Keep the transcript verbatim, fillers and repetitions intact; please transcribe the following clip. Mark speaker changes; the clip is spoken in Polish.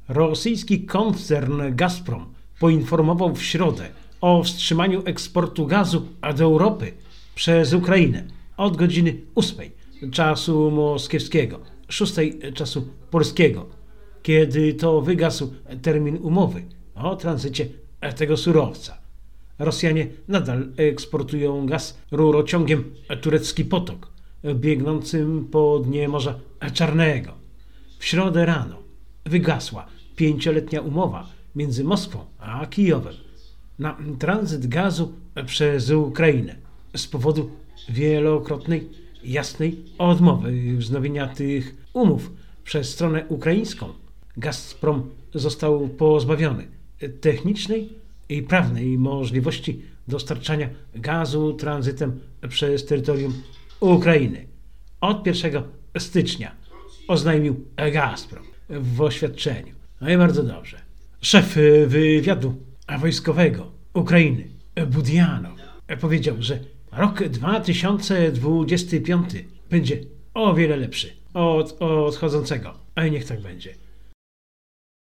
Speaker 1: Rosyjski koncern Gazprom poinformował w środę o wstrzymaniu eksportu gazu do Europy przez Ukrainę od godziny ósmej czasu moskiewskiego, szóstej czasu polskiego, kiedy to wygasł termin umowy o tranzycie tego surowca. Rosjanie nadal eksportują gaz rurociągiem Turecki Potok, biegnącym po dnie Morza Czarnego. W środę rano wygasła pięcioletnia umowa między Moskwą a Kijowem na tranzyt gazu przez Ukrainę z powodu wielokrotnej, jasnej odmowy wznowienia tych umów przez stronę ukraińską. Gazprom został pozbawiony technicznej i prawnej możliwości dostarczania gazu tranzytem przez terytorium Ukrainy. Od pierwszego stycznia oznajmił Gazprom w oświadczeniu. No i bardzo dobrze. Szef wywiadu wojskowego Ukrainy Budianow powiedział, że rok dwa tysiące dwudziesty piąty będzie o wiele lepszy od odchodzącego. A i niech tak będzie.